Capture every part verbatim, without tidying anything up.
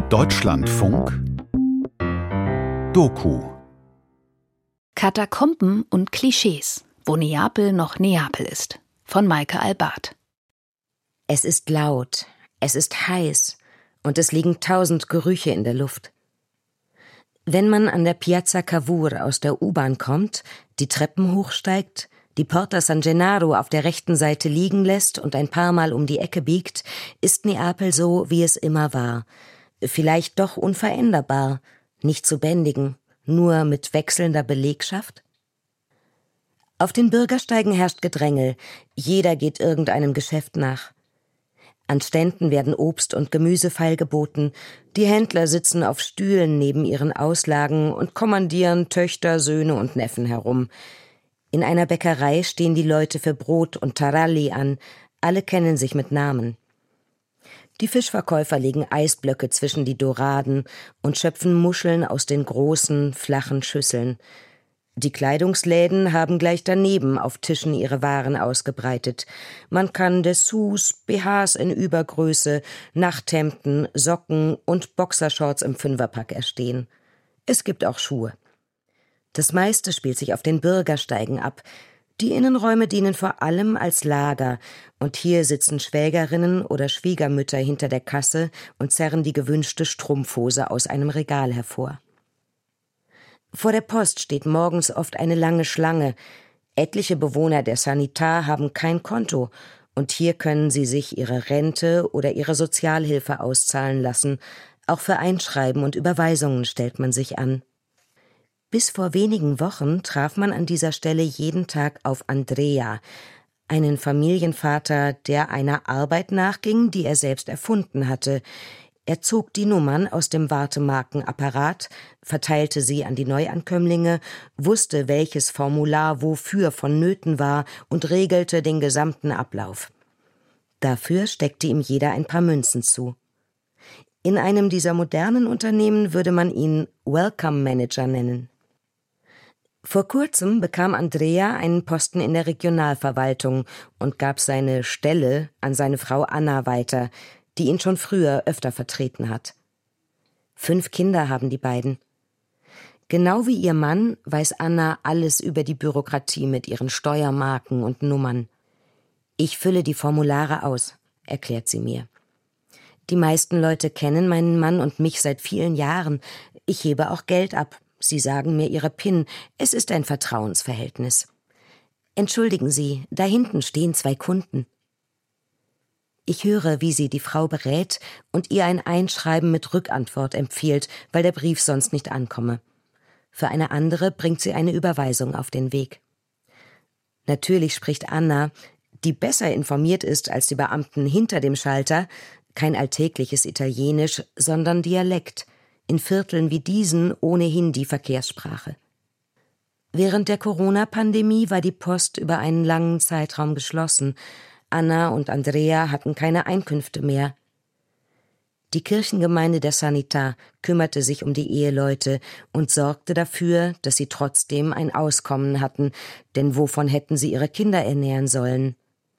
Deutschlandfunk Doku Katakomben und Klischees, wo Neapel noch Neapel ist, von Maike Albart. Es ist laut, es ist heiß und es liegen tausend Gerüche in der Luft. Wenn man an der Piazza Cavour aus der U-Bahn kommt, die Treppen hochsteigt, die Porta San Gennaro auf der rechten Seite liegen lässt und ein paar Mal um die Ecke biegt, ist Neapel so, wie es immer war. Vielleicht doch unveränderbar, nicht zu bändigen, nur mit wechselnder Belegschaft? Auf den Bürgersteigen herrscht Gedrängel, jeder geht irgendeinem Geschäft nach. An Ständen werden Obst und Gemüse feilgeboten, die Händler sitzen auf Stühlen neben ihren Auslagen und kommandieren Töchter, Söhne und Neffen herum. In einer Bäckerei stehen die Leute für Brot und Taralli an, alle kennen sich mit Namen. Die Fischverkäufer legen Eisblöcke zwischen die Doraden und schöpfen Muscheln aus den großen, flachen Schüsseln. Die Kleidungsläden haben gleich daneben auf Tischen ihre Waren ausgebreitet. Man kann Dessous, B Hs in Übergröße, Nachthemden, Socken und Boxershorts im Fünferpack erstehen. Es gibt auch Schuhe. Das meiste spielt sich auf den Bürgersteigen ab. Die Innenräume dienen vor allem als Lager, und hier sitzen Schwägerinnen oder Schwiegermütter hinter der Kasse und zerren die gewünschte Strumpfhose aus einem Regal hervor. Vor der Post steht morgens oft eine lange Schlange. Etliche Bewohner der Sanità haben kein Konto, und hier können sie sich ihre Rente oder ihre Sozialhilfe auszahlen lassen. Auch für Einschreiben und Überweisungen stellt man sich an. Bis vor wenigen Wochen traf man an dieser Stelle jeden Tag auf Andrea, einen Familienvater, der einer Arbeit nachging, die er selbst erfunden hatte. Er zog die Nummern aus dem Wartemarkenapparat, verteilte sie an die Neuankömmlinge, wusste, welches Formular wofür vonnöten war und regelte den gesamten Ablauf. Dafür steckte ihm jeder ein paar Münzen zu. In einem dieser modernen Unternehmen würde man ihn Welcome Manager nennen. Vor kurzem bekam Andrea einen Posten in der Regionalverwaltung und gab seine Stelle an seine Frau Anna weiter, die ihn schon früher öfter vertreten hat. Fünf Kinder haben die beiden. Genau wie ihr Mann weiß Anna alles über die Bürokratie mit ihren Steuermarken und Nummern. Ich fülle die Formulare aus, erklärt sie mir. Die meisten Leute kennen meinen Mann und mich seit vielen Jahren. Ich hebe auch Geld ab. Sie sagen mir ihre PIN. Es ist ein Vertrauensverhältnis. Entschuldigen Sie, da hinten stehen zwei Kunden. Ich höre, wie sie die Frau berät und ihr ein Einschreiben mit Rückantwort empfiehlt, weil der Brief sonst nicht ankomme. Für eine andere bringt sie eine Überweisung auf den Weg. Natürlich spricht Anna, die besser informiert ist als die Beamten hinter dem Schalter, kein alltägliches Italienisch, sondern Dialekt, in Vierteln wie diesen ohnehin die Verkehrssprache. Während der Corona-Pandemie war die Post über einen langen Zeitraum geschlossen. Anna und Andrea hatten keine Einkünfte mehr. Die Kirchengemeinde der Sanità kümmerte sich um die Eheleute und sorgte dafür, dass sie trotzdem ein Auskommen hatten, denn wovon hätten sie ihre Kinder ernähren sollen?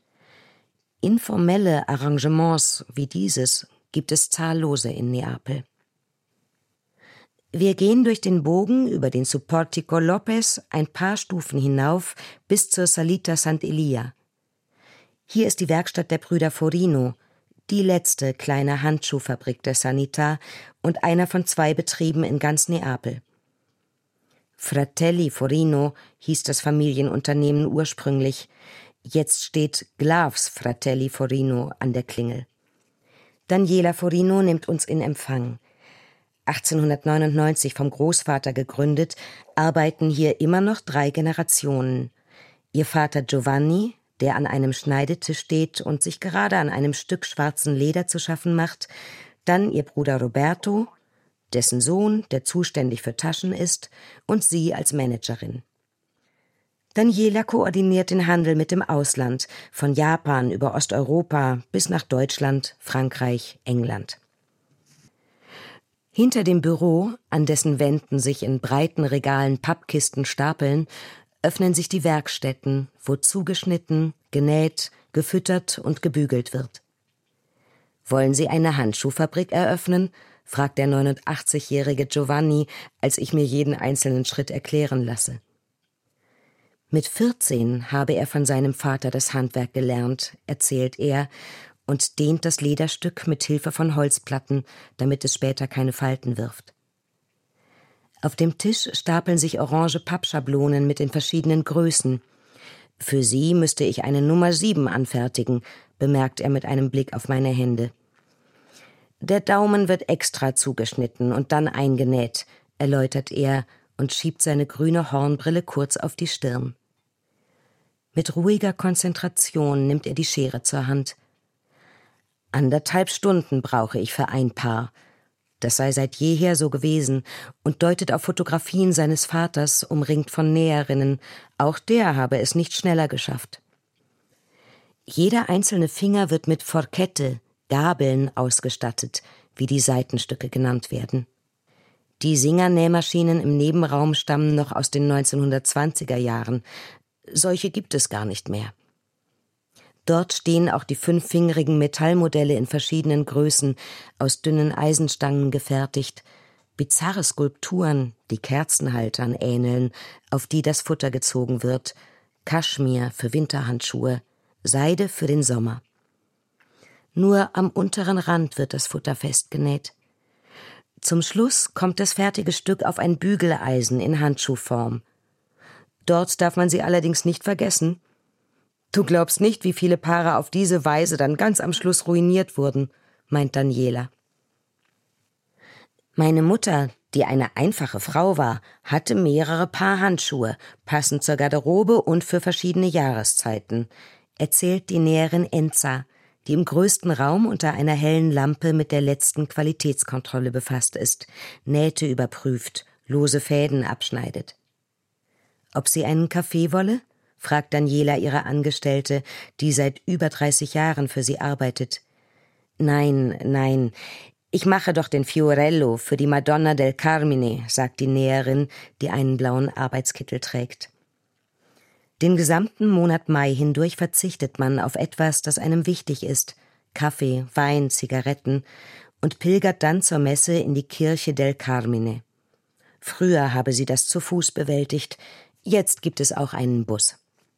Informelle Arrangements wie dieses gibt es zahllose in Neapel. Wir gehen durch den Bogen über den Supportico Lopes ein paar Stufen hinauf bis zur Salita Sant'Elia. Hier ist die Werkstatt der Brüder Forino, die letzte kleine Handschuhfabrik der Sanità und einer von zwei Betrieben in ganz Neapel. Fratelli Forino hieß das Familienunternehmen ursprünglich. Jetzt steht Glavs Fratelli Forino an der Klingel. Daniela Forino nimmt uns in Empfang. achtzehnhundertneunundneunzig vom Großvater gegründet, arbeiten hier immer noch drei Generationen. Ihr Vater Giovanni, der an einem Schneidetisch steht und sich gerade an einem Stück schwarzen Leder zu schaffen macht, dann ihr Bruder Roberto, dessen Sohn, der zuständig für Taschen ist, und sie als Managerin. Daniela koordiniert den Handel mit dem Ausland, von Japan über Osteuropa bis nach Deutschland, Frankreich, England. Hinter dem Büro, an dessen Wänden sich in breiten Regalen Pappkisten stapeln, öffnen sich die Werkstätten, wo zugeschnitten, genäht, gefüttert und gebügelt wird. Wollen Sie eine Handschuhfabrik eröffnen? fragt der neunundachtzigjährige Giovanni, als ich mir jeden einzelnen Schritt erklären lasse. Mit vierzehn habe er von seinem Vater das Handwerk gelernt, erzählt er, und dehnt das Lederstück mit Hilfe von Holzplatten, damit es später keine Falten wirft. Auf dem Tisch stapeln sich orange Pappschablonen mit den verschiedenen Größen. Für sie müsste ich eine Nummer sieben anfertigen, bemerkt er mit einem Blick auf meine Hände. Der Daumen wird extra zugeschnitten und dann eingenäht, erläutert er und schiebt seine grüne Hornbrille kurz auf die Stirn. Mit ruhiger Konzentration nimmt er die Schere zur Hand. Anderthalb Stunden brauche ich für ein Paar. Das sei seit jeher so gewesen, und deutet auf Fotografien seines Vaters, umringt von Näherinnen. Auch der habe es nicht schneller geschafft. Jeder einzelne Finger wird mit Forchette, Gabeln, ausgestattet, wie die Seitenstücke genannt werden. Die Singer-Nähmaschinen im Nebenraum stammen noch aus den neunzehnhundertzwanziger Jahren. Solche gibt es gar nicht mehr. Dort stehen auch die fünffingerigen Metallmodelle in verschiedenen Größen, aus dünnen Eisenstangen gefertigt, bizarre Skulpturen, die Kerzenhaltern ähneln, auf die das Futter gezogen wird, Kaschmir für Winterhandschuhe, Seide für den Sommer. Nur am unteren Rand wird das Futter festgenäht. Zum Schluss kommt das fertige Stück auf ein Bügeleisen in Handschuhform. Dort darf man sie allerdings nicht vergessen. »Du glaubst nicht, wie viele Paare auf diese Weise dann ganz am Schluss ruiniert wurden«, meint Daniela. Meine Mutter, die eine einfache Frau war, hatte mehrere Paar Handschuhe, passend zur Garderobe und für verschiedene Jahreszeiten, erzählt die Näherin Enza, die im größten Raum unter einer hellen Lampe mit der letzten Qualitätskontrolle befasst ist, Nähte überprüft, lose Fäden abschneidet. Ob sie einen Kaffee wolle? Fragt Daniela ihre Angestellte, die seit über dreißig Jahren für sie arbeitet. Nein, nein, ich mache doch den Fiorello für die Madonna del Carmine, sagt die Näherin, die einen blauen Arbeitskittel trägt. Den gesamten Monat Mai hindurch verzichtet man auf etwas, das einem wichtig ist, Kaffee, Wein, Zigaretten, und pilgert dann zur Messe in die Kirche del Carmine. Früher habe sie das zu Fuß bewältigt, jetzt gibt es auch einen Bus.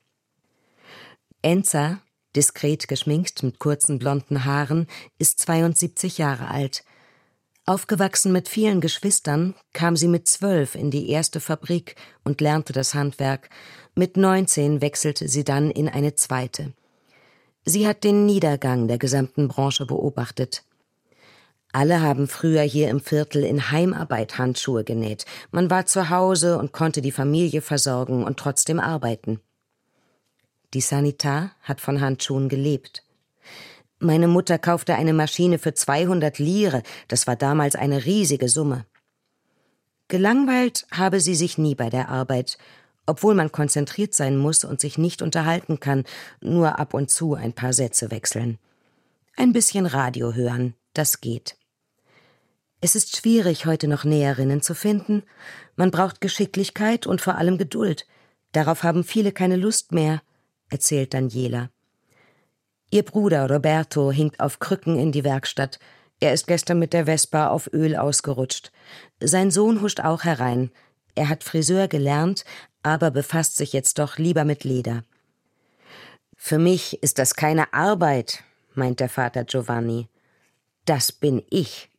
Enza, diskret geschminkt mit kurzen blonden Haaren, ist zweiundsiebzig Jahre alt. Aufgewachsen mit vielen Geschwistern, kam sie mit zwölf in die erste Fabrik und lernte das Handwerk. Mit neunzehn wechselte sie dann in eine zweite. Sie hat den Niedergang der gesamten Branche beobachtet. Alle haben früher hier im Viertel in Heimarbeit Handschuhe genäht. Man war zu Hause und konnte die Familie versorgen und trotzdem arbeiten. Die Sanità hat von Handschuhen gelebt. Meine Mutter kaufte eine Maschine für zweihundert Lire, das war damals eine riesige Summe. Gelangweilt habe sie sich nie bei der Arbeit, obwohl man konzentriert sein muss und sich nicht unterhalten kann, nur ab und zu ein paar Sätze wechseln. Ein bisschen Radio hören, das geht. Es ist schwierig, heute noch Näherinnen zu finden. Man braucht Geschicklichkeit und vor allem Geduld. Darauf haben viele keine Lust mehr, erzählt Daniela. Ihr Bruder Roberto hinkt auf Krücken in die Werkstatt. Er ist gestern mit der Vespa auf Öl ausgerutscht. Sein Sohn huscht auch herein. Er hat Friseur gelernt, aber befasst sich jetzt doch lieber mit Leder. »Für mich ist das keine Arbeit«, meint der Vater Giovanni. »Das bin ich.«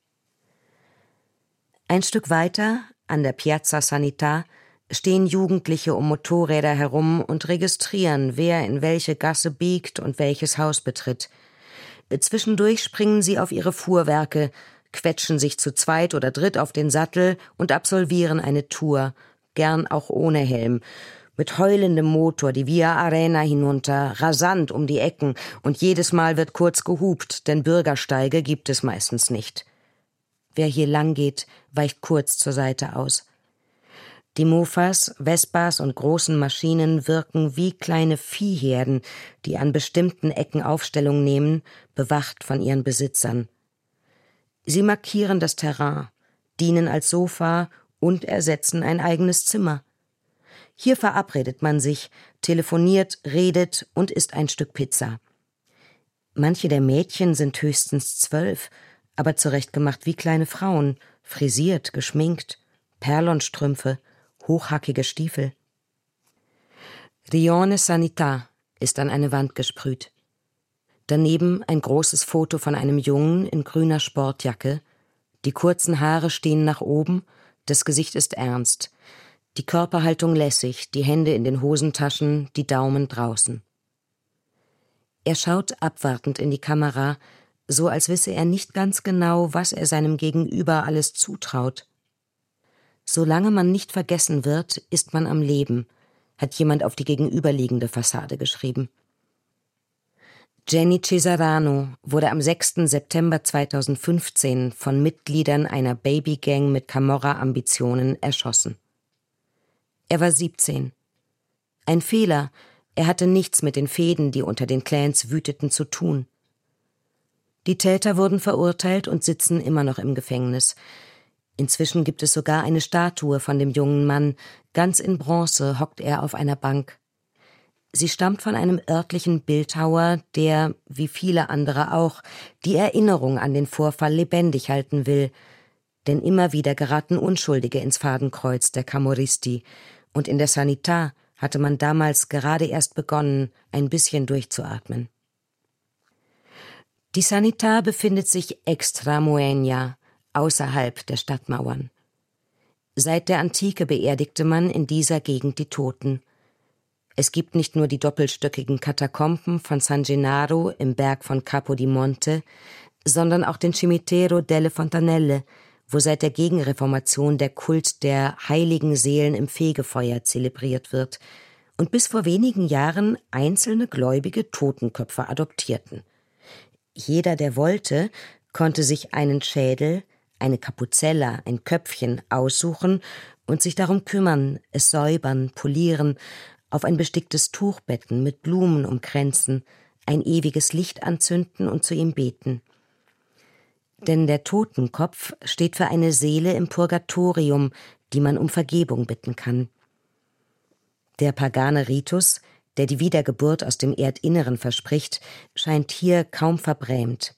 Ein Stück weiter, an der Piazza Sanità, stehen Jugendliche um Motorräder herum und registrieren, wer in welche Gasse biegt und welches Haus betritt. Zwischendurch springen sie auf ihre Fuhrwerke, quetschen sich zu zweit oder dritt auf den Sattel und absolvieren eine Tour, gern auch ohne Helm, mit heulendem Motor die Via Arena hinunter, rasant um die Ecken, und jedes Mal wird kurz gehupt, denn Bürgersteige gibt es meistens nicht. Wer hier lang geht, weicht kurz zur Seite aus. Die Mofas, Vespas und großen Maschinen wirken wie kleine Viehherden, die an bestimmten Ecken Aufstellung nehmen, bewacht von ihren Besitzern. Sie markieren das Terrain, dienen als Sofa und ersetzen ein eigenes Zimmer. Hier verabredet man sich, telefoniert, redet und isst ein Stück Pizza. Manche der Mädchen sind höchstens zwölf, aber zurechtgemacht wie kleine Frauen, frisiert, geschminkt, Perlonstrümpfe, hochhackige Stiefel. Rione Sanità ist an eine Wand gesprüht. Daneben ein großes Foto von einem Jungen in grüner Sportjacke. Die kurzen Haare stehen nach oben, das Gesicht ist ernst. Die Körperhaltung lässig, die Hände in den Hosentaschen, die Daumen draußen. Er schaut abwartend in die Kamera, so als wisse er nicht ganz genau, was er seinem Gegenüber alles zutraut. Solange man nicht vergessen wird, ist man am Leben, hat jemand auf die gegenüberliegende Fassade geschrieben. Jenny Cesarano wurde am sechsten September zweitausendfünfzehn von Mitgliedern einer Babygang mit Camorra-Ambitionen erschossen. Er war siebzehn. Ein Fehler, er hatte nichts mit den Fehden, die unter den Clans wüteten, zu tun. Die Täter wurden verurteilt und sitzen immer noch im Gefängnis. Inzwischen gibt es sogar eine Statue von dem jungen Mann, ganz in Bronze hockt er auf einer Bank. Sie stammt von einem örtlichen Bildhauer, der, wie viele andere auch, die Erinnerung an den Vorfall lebendig halten will. Denn immer wieder geraten Unschuldige ins Fadenkreuz der Camorristi, und in der Sanità hatte man damals gerade erst begonnen, ein bisschen durchzuatmen. Die Sanità befindet sich extra Moenia, außerhalb der Stadtmauern. Seit der Antike beerdigte man in dieser Gegend die Toten. Es gibt nicht nur die doppelstöckigen Katakomben von San Gennaro im Berg von Capodimonte, sondern auch den Cimitero delle Fontanelle, wo seit der Gegenreformation der Kult der heiligen Seelen im Fegefeuer zelebriert wird und bis vor wenigen Jahren einzelne Gläubige Totenköpfe adoptierten. Jeder, der wollte, konnte sich einen Schädel, eine Kapuzella, ein Köpfchen aussuchen und sich darum kümmern, es säubern, polieren, auf ein besticktes Tuch betten, mit Blumen umkränzen, ein ewiges Licht anzünden und zu ihm beten. Denn der Totenkopf steht für eine Seele im Purgatorium, die man um Vergebung bitten kann. Der pagane Ritus, der die Wiedergeburt aus dem Erdinneren verspricht, scheint hier kaum verbrämt.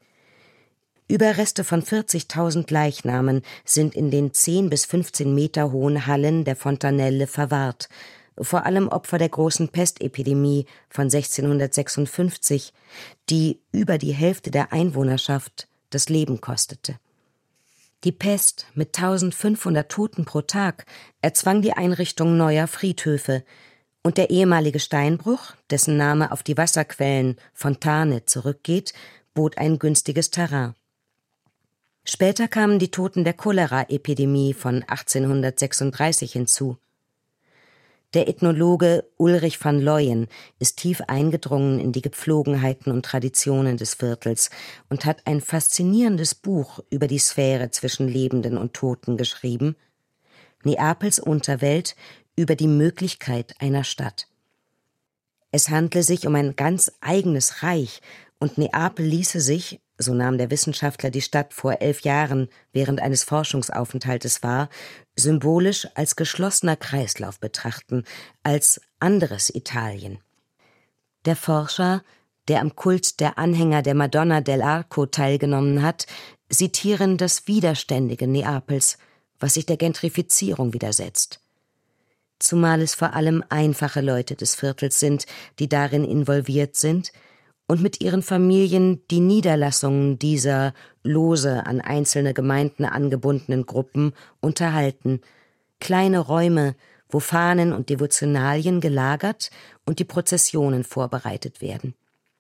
Überreste von vierzigtausend Leichnamen sind in den zehn bis fünfzehn Meter hohen Hallen der Fontanelle verwahrt, vor allem Opfer der großen Pestepidemie von sechzehnhundertsechsundfünfzig, die über die Hälfte der Einwohnerschaft das Leben kostete. Die Pest mit eintausendfünfhundert Toten pro Tag erzwang die Einrichtung neuer Friedhöfe, und der ehemalige Steinbruch, dessen Name auf die Wasserquellen Fontane zurückgeht, bot ein günstiges Terrain. Später kamen die Toten der Cholera-Epidemie von achtzehnhundertsechsunddreißig hinzu. Der Ethnologe Ulrich van Leyen ist tief eingedrungen in die Gepflogenheiten und Traditionen des Viertels und hat ein faszinierendes Buch über die Sphäre zwischen Lebenden und Toten geschrieben, Neapels Unterwelt über die Möglichkeit einer Stadt. Es handle sich um ein ganz eigenes Reich, und Neapel ließe sich, so nahm der Wissenschaftler die Stadt vor elf Jahren während eines Forschungsaufenthaltes wahr, symbolisch als geschlossener Kreislauf betrachten, als anderes Italien. Der Forscher, der am Kult der Anhänger der Madonna dell'Arco teilgenommen hat, sieht hierin das Widerständige Neapels, was sich der Gentrifizierung widersetzt. Zumal es vor allem einfache Leute des Viertels sind, die darin involviert sind und mit ihren Familien die Niederlassungen dieser lose an einzelne Gemeinden angebundenen Gruppen unterhalten, kleine Räume, wo Fahnen und Devotionalien gelagert und die Prozessionen vorbereitet werden.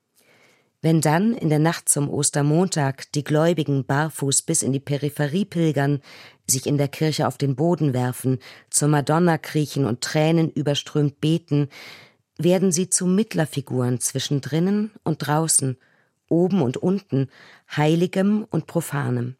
Wenn dann in der Nacht zum Ostermontag die Gläubigen barfuß bis in die Peripherie pilgern, sich in der Kirche auf den Boden werfen, zur Madonna kriechen und Tränen überströmt beten, werden sie zu Mittlerfiguren zwischen drinnen und draußen, oben und unten, Heiligem und Profanem.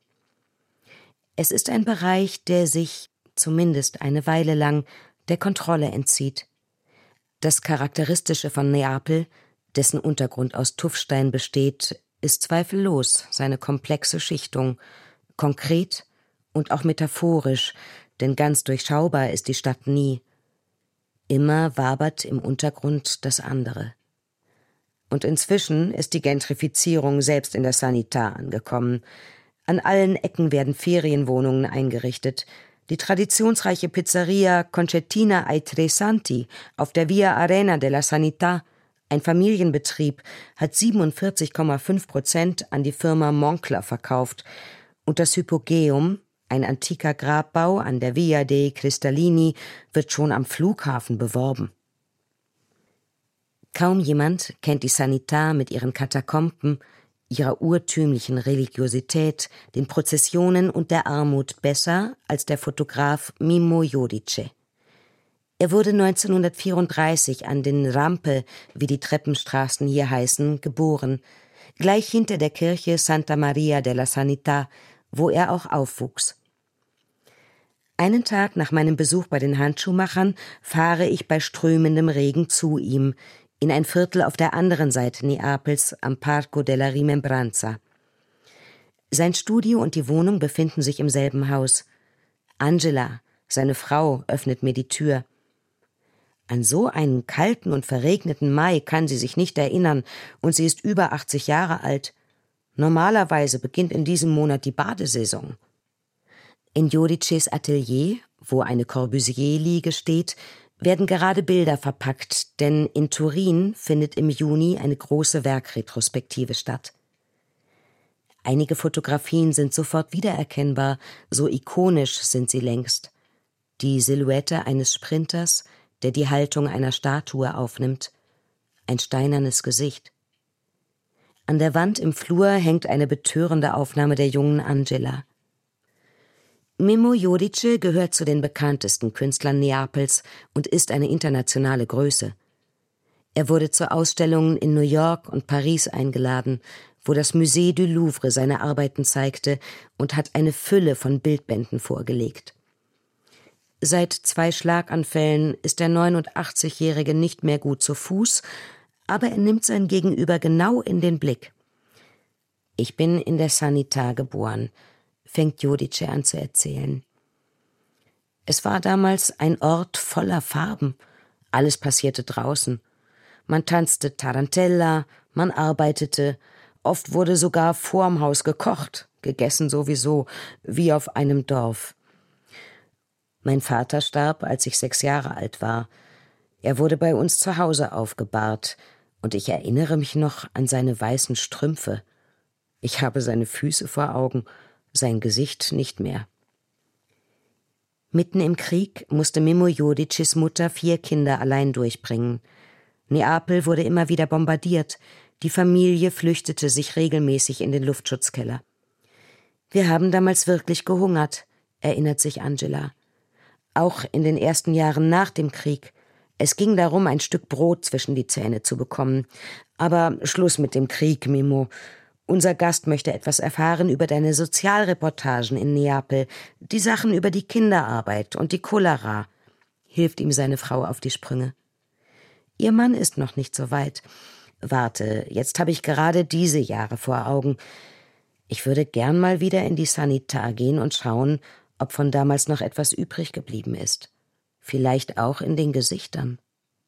Es ist ein Bereich, der sich, zumindest eine Weile lang, der Kontrolle entzieht. Das Charakteristische von Neapel, dessen Untergrund aus Tuffstein besteht, ist zweifellos seine komplexe Schichtung, konkret und auch metaphorisch, denn ganz durchschaubar ist die Stadt nie. Immer wabert im Untergrund das andere. Und inzwischen ist die Gentrifizierung selbst in der Sanità angekommen. An allen Ecken werden Ferienwohnungen eingerichtet. Die traditionsreiche Pizzeria Concettina ai Tre Santi auf der Via Arena della Sanità, ein Familienbetrieb, hat siebenundvierzig Komma fünf Prozent an die Firma Moncler verkauft. Und das Hypogeum, ein antiker Grabbau an der Via dei Cristallini, wird schon am Flughafen beworben. Kaum jemand kennt die Sanità mit ihren Katakomben, ihrer urtümlichen Religiosität, den Prozessionen und der Armut besser als der Fotograf Mimmo Jodice. Er wurde neunzehnhundertvierunddreißig an den Rampe, wie die Treppenstraßen hier heißen, geboren, gleich hinter der Kirche Santa Maria della Sanità, wo er auch aufwuchs. Einen Tag nach meinem Besuch bei den Handschuhmachern fahre ich bei strömendem Regen zu ihm, in ein Viertel auf der anderen Seite Neapels am Parco della Rimembranza. Sein Studio und die Wohnung befinden sich im selben Haus. Angela, seine Frau, öffnet mir die Tür. An so einen kalten und verregneten Mai kann sie sich nicht erinnern, und sie ist über achtzig Jahre alt. Normalerweise beginnt in diesem Monat die Badesaison. In Jodices Atelier, wo eine Corbusier-Liege steht, werden gerade Bilder verpackt, denn in Turin findet im Juni eine große Werkretrospektive statt. Einige Fotografien sind sofort wiedererkennbar, so ikonisch sind sie längst. Die Silhouette eines Sprinters, der die Haltung einer Statue aufnimmt, ein steinernes Gesicht. An der Wand im Flur hängt eine betörende Aufnahme der jungen Angela. Mimmo Jodice gehört zu den bekanntesten Künstlern Neapels und ist eine internationale Größe. Er wurde zu Ausstellungen in New York und Paris eingeladen, wo das Musée du Louvre seine Arbeiten zeigte, und hat eine Fülle von Bildbänden vorgelegt. Seit zwei Schlaganfällen ist der neunundachtzigjährige nicht mehr gut zu Fuß, aber er nimmt sein Gegenüber genau in den Blick. »Ich bin in der Sanità geboren«, fängt Jodice an zu erzählen. Es war damals ein Ort voller Farben. Alles passierte draußen. Man tanzte Tarantella, man arbeitete, oft wurde sogar vorm Haus gekocht, gegessen sowieso, wie auf einem Dorf. Mein Vater starb, als ich sechs Jahre alt war. Er wurde bei uns zu Hause aufgebahrt, und ich erinnere mich noch an seine weißen Strümpfe. Ich habe seine Füße vor Augen, sein Gesicht nicht mehr. Mitten im Krieg musste Mimmo Jodices Mutter vier Kinder allein durchbringen. Neapel wurde immer wieder bombardiert. Die Familie flüchtete sich regelmäßig in den Luftschutzkeller. Wir haben damals wirklich gehungert, erinnert sich Angela. Auch in den ersten Jahren nach dem Krieg. Es ging darum, ein Stück Brot zwischen die Zähne zu bekommen. Aber Schluss mit dem Krieg, Mimmo. Unser Gast möchte etwas erfahren über deine Sozialreportagen in Neapel, die Sachen über die Kinderarbeit und die Cholera, hilft ihm seine Frau auf die Sprünge. Ihr Mann ist noch nicht so weit. Warte, jetzt habe ich gerade diese Jahre vor Augen. Ich würde gern mal wieder in die Sanità gehen und schauen, ob von damals noch etwas übrig geblieben ist. Vielleicht auch in den Gesichtern.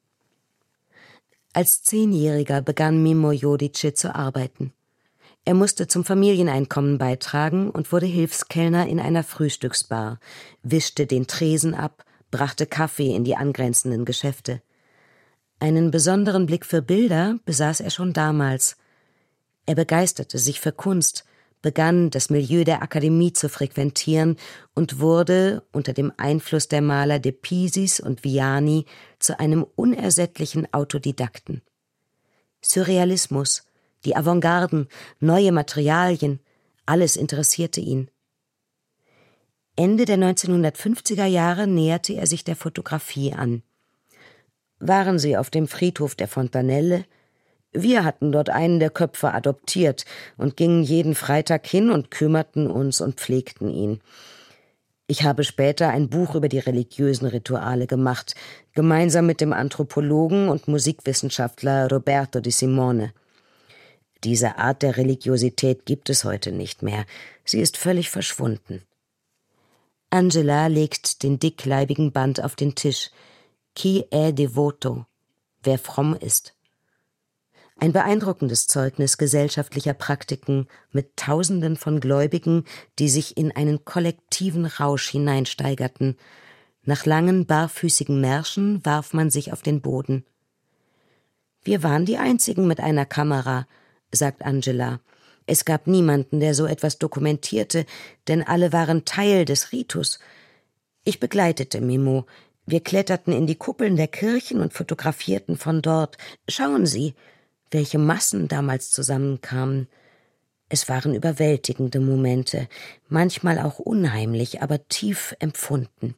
Als Zehnjähriger begann Mimmo Jodice zu arbeiten. Er musste zum Familieneinkommen beitragen und wurde Hilfskellner in einer Frühstücksbar, wischte den Tresen ab, brachte Kaffee in die angrenzenden Geschäfte. Einen besonderen Blick für Bilder besaß er schon damals. Er begeisterte sich für Kunst, begann das Milieu der Akademie zu frequentieren und wurde unter dem Einfluss der Maler de Pisis und Viani zu einem unersättlichen Autodidakten. Surrealismus, die Avantgarden, neue Materialien, alles interessierte ihn. Ende der neunzehnhundertfünfziger Jahre näherte er sich der Fotografie an. Waren Sie auf dem Friedhof der Fontanelle? Wir hatten dort einen der Köpfe adoptiert und gingen jeden Freitag hin und kümmerten uns und pflegten ihn. Ich habe später ein Buch über die religiösen Rituale gemacht, gemeinsam mit dem Anthropologen und Musikwissenschaftler Roberto Di Simone. Diese Art der Religiosität gibt es heute nicht mehr. Sie ist völlig verschwunden. Angela legt den dickleibigen Band auf den Tisch. Chi è devoto? Wer fromm ist. Ein beeindruckendes Zeugnis gesellschaftlicher Praktiken mit Tausenden von Gläubigen, die sich in einen kollektiven Rausch hineinsteigerten. Nach langen, barfüßigen Märschen warf man sich auf den Boden. »Wir waren die Einzigen mit einer Kamera«, sagt Angela. »Es gab niemanden, der so etwas dokumentierte, denn alle waren Teil des Ritus. Ich begleitete Memo. Wir kletterten in die Kuppeln der Kirchen und fotografierten von dort. Schauen Sie, welche Massen damals zusammenkamen. Es waren überwältigende Momente, manchmal auch unheimlich, aber tief empfunden.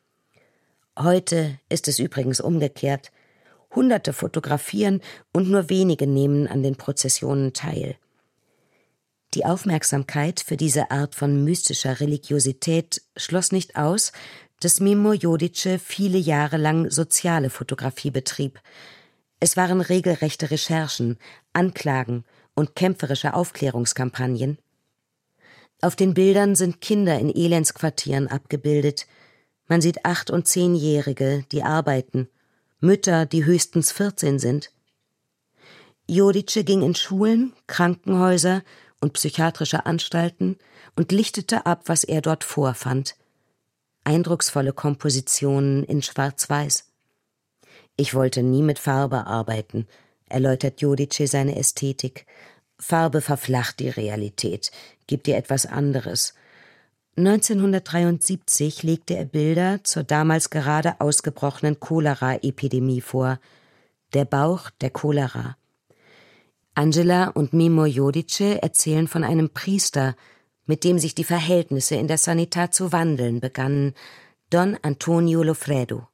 Heute ist es übrigens umgekehrt. Hunderte fotografieren und nur wenige nehmen an den Prozessionen teil. Die Aufmerksamkeit für diese Art von mystischer Religiosität schloss nicht aus, dass Mimo Jodice viele Jahre lang soziale Fotografie betrieb. Es waren regelrechte Recherchen, Anklagen und kämpferische Aufklärungskampagnen. Auf den Bildern sind Kinder in Elendsquartieren abgebildet. Man sieht Acht- und Zehnjährige, die arbeiten, Mütter, die höchstens vierzehn sind. Jodice ging in Schulen, Krankenhäuser und psychiatrische Anstalten und lichtete ab, was er dort vorfand. Eindrucksvolle Kompositionen in Schwarz-Weiß. »Ich wollte nie mit Farbe arbeiten«, erläutert Jodice seine Ästhetik. »Farbe verflacht die Realität, gibt ihr etwas anderes.« neunzehnhundertdreiundsiebzig legte er Bilder zur damals gerade ausgebrochenen Cholera-Epidemie vor. Der Bauch der Cholera. Angela und Mimo Jodice erzählen von einem Priester, mit dem sich die Verhältnisse in der Sanità zu wandeln begannen, Don Antonio Lofredo.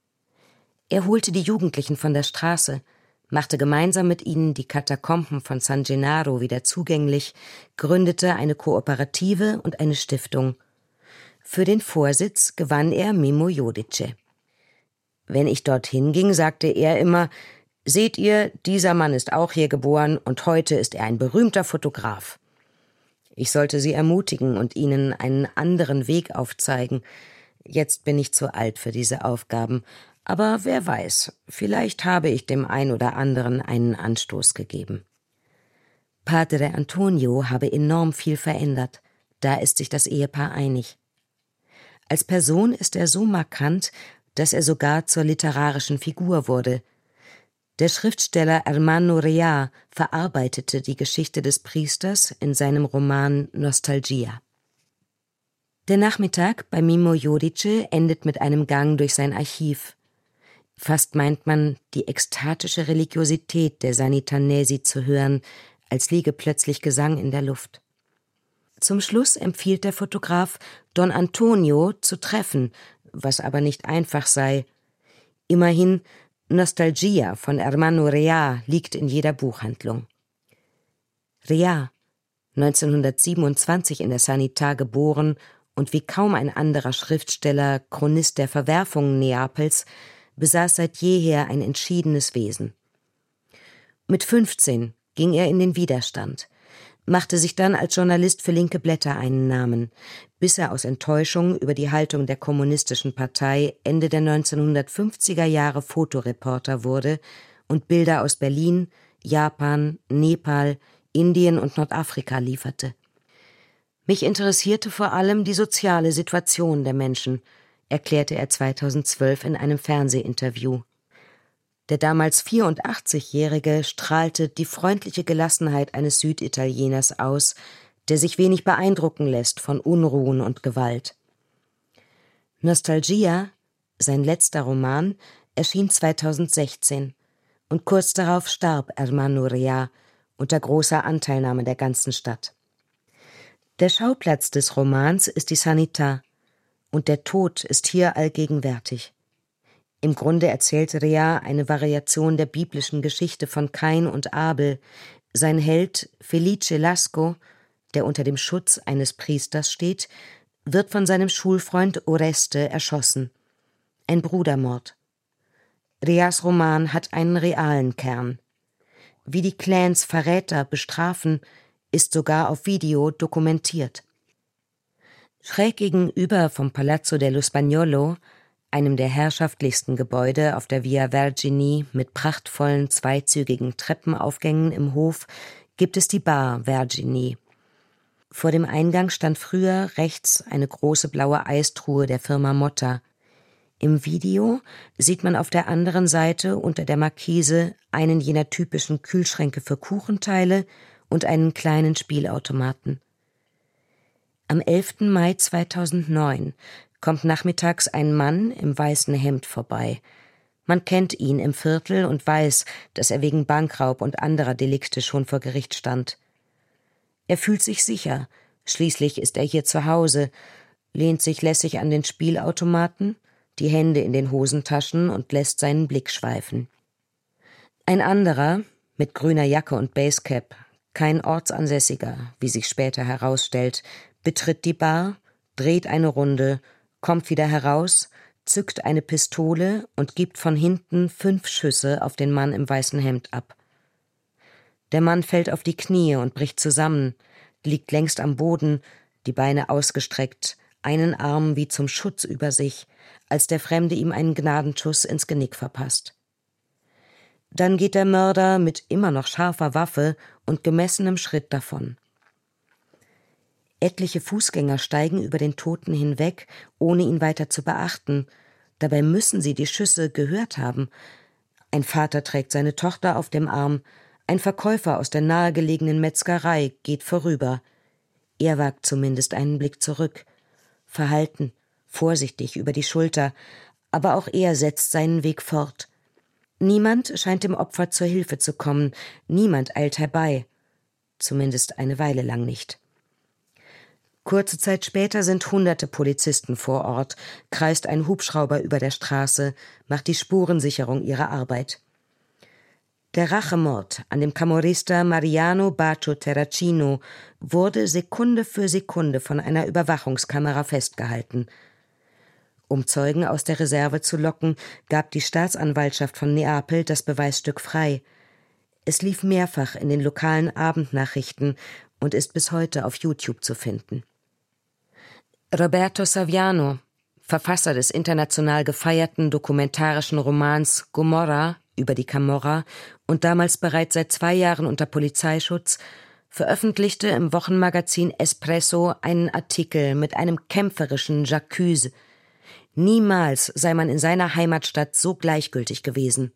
Er holte die Jugendlichen von der Straße, machte gemeinsam mit ihnen die Katakomben von San Gennaro wieder zugänglich, gründete eine Kooperative und eine Stiftung. Für den Vorsitz gewann er Mimo Jodice. Wenn ich dorthin ging, sagte er immer: »Seht ihr, dieser Mann ist auch hier geboren und heute ist er ein berühmter Fotograf.« Ich sollte sie ermutigen und ihnen einen anderen Weg aufzeigen. Jetzt bin ich zu alt für diese Aufgaben. Aber wer weiß, vielleicht habe ich dem ein oder anderen einen Anstoß gegeben. Padre Antonio habe enorm viel verändert. Da ist sich das Ehepaar einig. Als Person ist er so markant, dass er sogar zur literarischen Figur wurde. Der Schriftsteller Ermanno Rea verarbeitete die Geschichte des Priesters in seinem Roman Nostalgia. Der Nachmittag bei Mimo Jodice endet mit einem Gang durch sein Archiv. Fast meint man, die ekstatische Religiosität der Sanitanesi zu hören, als liege plötzlich Gesang in der Luft. Zum Schluss empfiehlt der Fotograf, Don Antonio zu treffen, was aber nicht einfach sei. Immerhin, Nostalgia von Ermanno Rea liegt in jeder Buchhandlung. Rea, neunzehnhundertsiebenundzwanzig in der Sanità geboren und wie kaum ein anderer Schriftsteller Chronist der Verwerfungen Neapels, besaß seit jeher ein entschiedenes Wesen. Mit fünfzehn ging er in den Widerstand, machte sich dann als Journalist für linke Blätter einen Namen, bis er aus Enttäuschung über die Haltung der kommunistischen Partei Ende der neunzehnhundertfünfziger Jahre Fotoreporter wurde und Bilder aus Berlin, Japan, Nepal, Indien und Nordafrika lieferte. Mich interessierte vor allem die soziale Situation der Menschen, erklärte er zweitausendzwölf in einem Fernsehinterview. Der damals vierundachtzigjährige strahlte die freundliche Gelassenheit eines Süditalieners aus, der sich wenig beeindrucken lässt von Unruhen und Gewalt. Nostalgia, sein letzter Roman, erschien zweitausendsechzehn und kurz darauf starb Ermanno Rea unter großer Anteilnahme der ganzen Stadt. Der Schauplatz des Romans ist die Sanità, und der Tod ist hier allgegenwärtig. Im Grunde erzählt Rea eine Variation der biblischen Geschichte von Kain und Abel. Sein Held Felice Lasco, der unter dem Schutz eines Priesters steht, wird von seinem Schulfreund Oreste erschossen. Ein Brudermord. Reas Roman hat einen realen Kern. Wie die Clans Verräter bestrafen, ist sogar auf Video dokumentiert. Schräg gegenüber vom Palazzo dello Spagnolo, einem der herrschaftlichsten Gebäude auf der Via Vergini mit prachtvollen zweizügigen Treppenaufgängen im Hof, gibt es die Bar Vergini. Vor dem Eingang stand früher rechts eine große blaue Eistruhe der Firma Motta. Im Video sieht man auf der anderen Seite unter der Markise einen jener typischen Kühlschränke für Kuchenteile und einen kleinen Spielautomaten. Am elften Mai zweitausendneun kommt nachmittags ein Mann im weißen Hemd vorbei. Man kennt ihn im Viertel und weiß, dass er wegen Bankraub und anderer Delikte schon vor Gericht stand. Er fühlt sich sicher, schließlich ist er hier zu Hause, lehnt sich lässig an den Spielautomaten, die Hände in den Hosentaschen und lässt seinen Blick schweifen. Ein anderer, mit grüner Jacke und Basecap, kein Ortsansässiger, wie sich später herausstellt, betritt die Bar, dreht eine Runde, kommt wieder heraus, zückt eine Pistole und gibt von hinten fünf Schüsse auf den Mann im weißen Hemd ab. Der Mann fällt auf die Knie und bricht zusammen, liegt längst am Boden, die Beine ausgestreckt, einen Arm wie zum Schutz über sich, als der Fremde ihm einen Gnadenschuss ins Genick verpasst. Dann geht der Mörder mit immer noch scharfer Waffe und gemessenem Schritt davon. Etliche Fußgänger steigen über den Toten hinweg, ohne ihn weiter zu beachten. Dabei müssen sie die Schüsse gehört haben. Ein Vater trägt seine Tochter auf dem Arm, ein Verkäufer aus der nahegelegenen Metzgerei geht vorüber. Er wagt zumindest einen Blick zurück. Verhalten, vorsichtig über die Schulter, aber auch er setzt seinen Weg fort. Niemand scheint dem Opfer zur Hilfe zu kommen, niemand eilt herbei. Zumindest eine Weile lang nicht. Kurze Zeit später sind hunderte Polizisten vor Ort, kreist ein Hubschrauber über der Straße, macht die Spurensicherung ihrer Arbeit. Der Rachemord an dem Camorrista Mariano Bacio Terracino wurde Sekunde für Sekunde von einer Überwachungskamera festgehalten. Um Zeugen aus der Reserve zu locken, gab die Staatsanwaltschaft von Neapel das Beweisstück frei. Es lief mehrfach in den lokalen Abendnachrichten und ist bis heute auf YouTube zu finden. Roberto Saviano, Verfasser des international gefeierten dokumentarischen Romans Gomorra über die Camorra und damals bereits seit zwei Jahren unter Polizeischutz, veröffentlichte im Wochenmagazin Espresso einen Artikel mit einem kämpferischen J'accuse. Niemals sei man in seiner Heimatstadt so gleichgültig gewesen.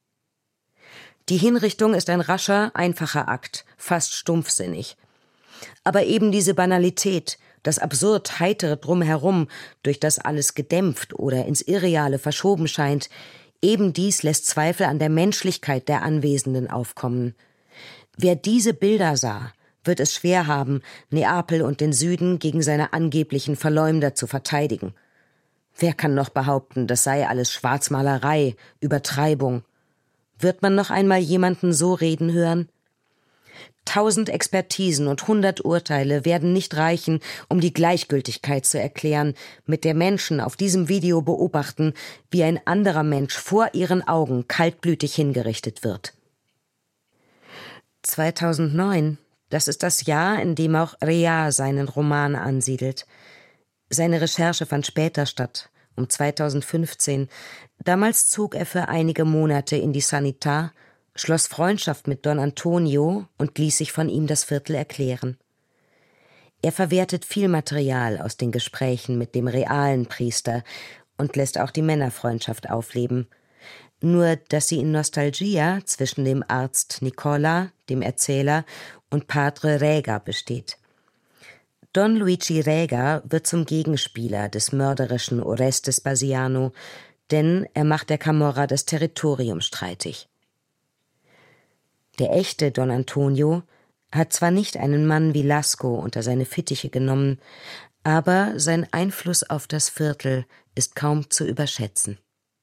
Die Hinrichtung ist ein rascher, einfacher Akt, fast stumpfsinnig. Aber eben diese Banalität, das absurd Heitere Drumherum, durch das alles gedämpft oder ins Irreale verschoben scheint, eben dies lässt Zweifel an der Menschlichkeit der Anwesenden aufkommen. Wer diese Bilder sah, wird es schwer haben, Neapel und den Süden gegen seine angeblichen Verleumder zu verteidigen. Wer kann noch behaupten, das sei alles Schwarzmalerei, Übertreibung? Wird man noch einmal jemanden so reden hören? Tausend Expertisen und hundert Urteile werden nicht reichen, um die Gleichgültigkeit zu erklären, mit der Menschen auf diesem Video beobachten, wie ein anderer Mensch vor ihren Augen kaltblütig hingerichtet wird. zweitausendneun, das ist das Jahr, in dem auch Rea seinen Roman ansiedelt. Seine Recherche fand später statt, um zweitausendfünfzehn. Damals zog er für einige Monate in die Sanità, schloss Freundschaft mit Don Antonio und ließ sich von ihm das Viertel erklären. Er verwertet viel Material aus den Gesprächen mit dem realen Priester und lässt auch die Männerfreundschaft aufleben. Nur, dass sie in Nostalgia zwischen dem Arzt Nicola, dem Erzähler, und Padre Rega besteht. Don Luigi Rega wird zum Gegenspieler des mörderischen Orestes Basiano, denn er macht der Camorra das Territorium streitig. Der echte Don Antonio hat zwar nicht einen Mann wie Lasco unter seine Fittiche genommen, aber sein Einfluss auf das Viertel ist kaum zu überschätzen.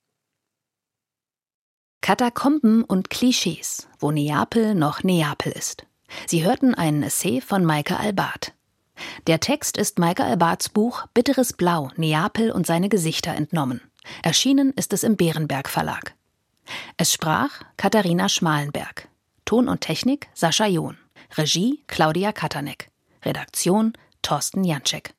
Katakomben und Klischees, wo Neapel noch Neapel ist. Sie hörten einen Essay von Meike Albart. Der Text ist Meike Albarts Buch Bitteres Blau, Neapel und seine Gesichter entnommen. Erschienen ist es im Bärenberg Verlag. Es sprach Katharina Schmalenberg. Ton und Technik Sascha John. Regie Claudia Katanek. Redaktion Thorsten Janczek.